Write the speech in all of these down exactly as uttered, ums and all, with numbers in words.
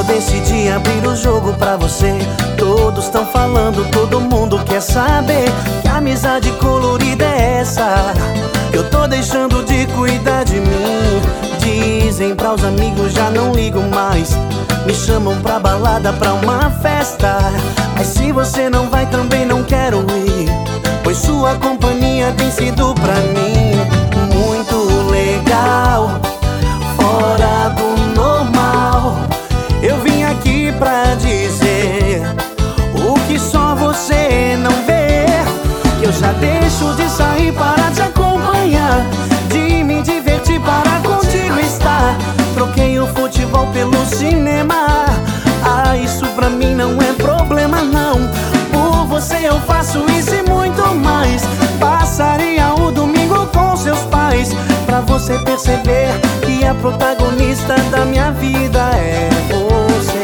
decidi abrir o jogo pra você. Todos tão falando, todo mundo quer saber que amizade colorida é essa. Eu tô deixando de cuidar de mim. Dizem pra os amigos, já não ligo mais. Me chamam pra balada, pra uma festa. Mas se você não vai, também não quero ir, pois sua companhia tem sido pra mim muito legal, fora do normal. Eu vim aqui pra dizer o que só você não vê, que eu já deixo de sair para te acompanhar, de me divertir para contigo estar. Troquei o futebol pelo cinema. Ah, isso pra mim não é problema não. Por você eu faço isso e muito mais. Passaria o domingo com seus pais, pra você perceber que a protagonista da minha vida é você.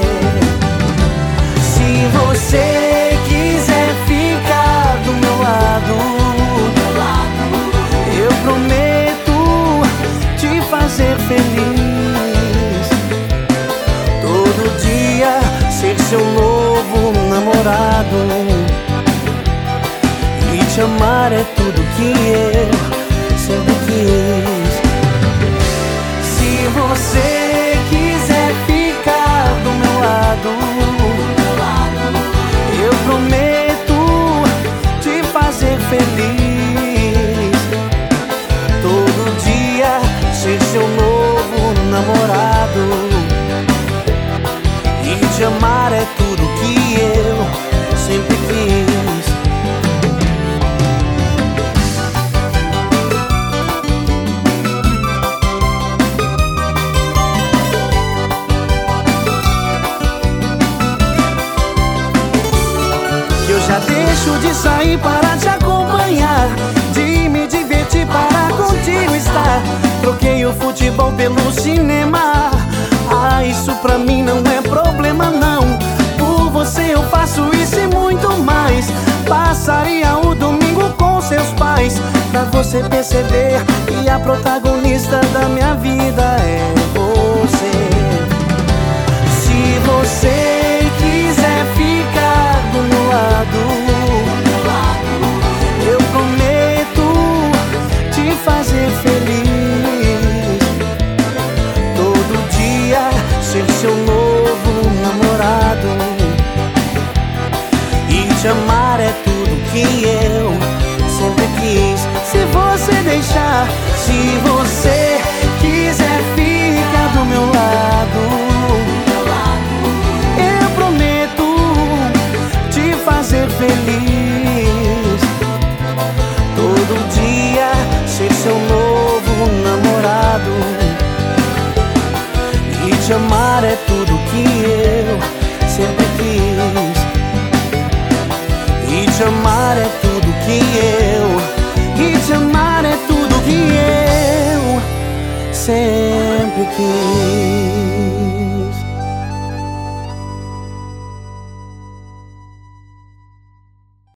Se você quiser ficar do meu lado, eu prometo te fazer feliz. Todo dia ser seu novo namorado, e te amar é tudo que eu sempre quis. Se você quiser ficar do meu lado, eu prometo te fazer feliz. Todo dia ser seu novo namorado, e te amar é tudo que eu sempre quis. Que eu já deixo de sair para te acompanhar, de me divertir para contigo estar. Troquei o futebol pelo cinema. Ah, isso pra mim não é problema não. Por você eu faço isso e muito mais. Passaria o domingo com seus pais, pra você perceber que a protagonista da minha vida é você. Se você quiser ficar do meu lado, eu prometo te fazer feliz. Ser seu novo namorado, e te amar é tudo que eu sempre quis. Se você deixar, se você